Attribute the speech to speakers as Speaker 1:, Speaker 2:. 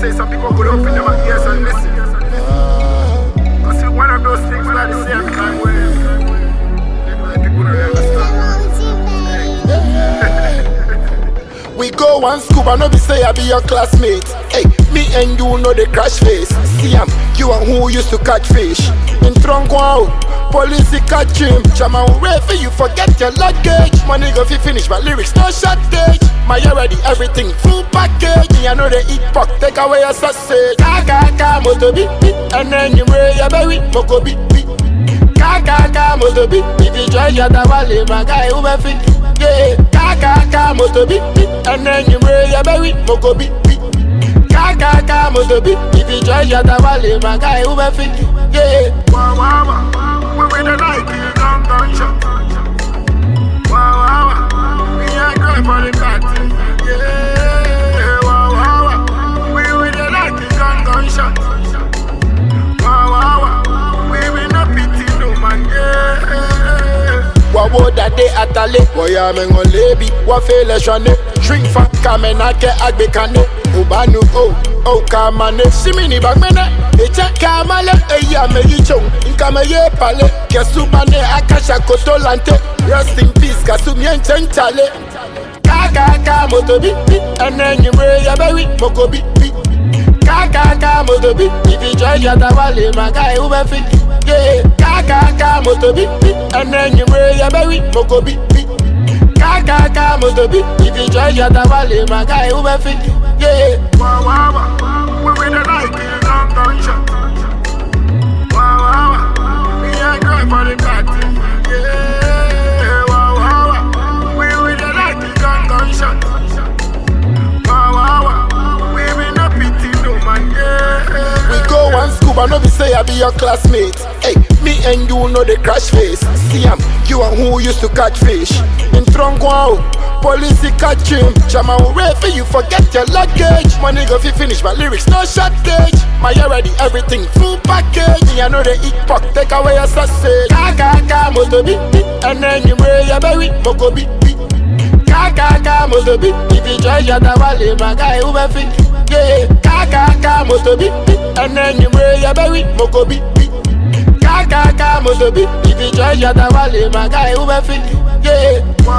Speaker 1: say some people could open their ears and listen. I see one of those things where the same time where people don't understand.
Speaker 2: We go one scuba, no be say I be your classmate. Hey, me and you know the crash face. See you and who used to catch fish. In trunk wow, police catch him. Chama for you forget your luggage. Money go fi finish, my lyrics no shortage. My already everything full package. Me I know they eat pork, take away your sausage. Ka moto beep beep, and then you wear your berry, moko beep beep. Ka moto beep, if you try your tawale, my guy who be fit. Yeah, ka moto beep beep, and then you wear your berry, moko beep beep. Ka moto beep, if you try your tawale, my guy who be fit. Yeah,
Speaker 1: wow, we with the Nike gunshot. Wow, me ain't going for the party. Yeah, wow, we with the Nike gunshot. Wow, we will not pity no man. Yeah.
Speaker 2: Wawo that day atale, woya mengo lebi, wafele shwane. Drink fa kamenake agbekane. Ubanu oh kamane. Simini bagmene, eche kamale. Eya meyi chong, inkame ye pale. Kesubane akasha kotolante. Rest in peace, kasumien chenchale. Ka moto beep beep, and then you wear your berry, moko beep beep. Ka moto beep, if you try your tawale, my guy who be fit. Yeah, ka moto beep beep, and then you wear your berry, moko beep beep. Ka moto beep, if you try your tawale, my guy who be fit. Yeah,
Speaker 1: wow, we with the Nike gunshot. Wow, me ain't going for the party. Yeah, wow, we with the Nike gunshot. Wow, we will not pity no man. Yeah.
Speaker 2: we go one scuba, no be say I be your classmate. Hey, me and you know the crash face. See you and who used to catch fish. In trunk wow, police catch him. Chama for you forget your luggage. Money go fi finish, my lyrics no shortage. My already everything full package. Me I know they eat pork, take away your sausage. Ka moto beep beep, and then you wear your berry, moko beep beep. Ka moto beep, if you try your tawale, my guy who be fit. Yeah, ka moto beep beep, and then you wear your berry, moko beep beep. Ka moto beep, if you try your tawale, my guy who be fit. Yeah.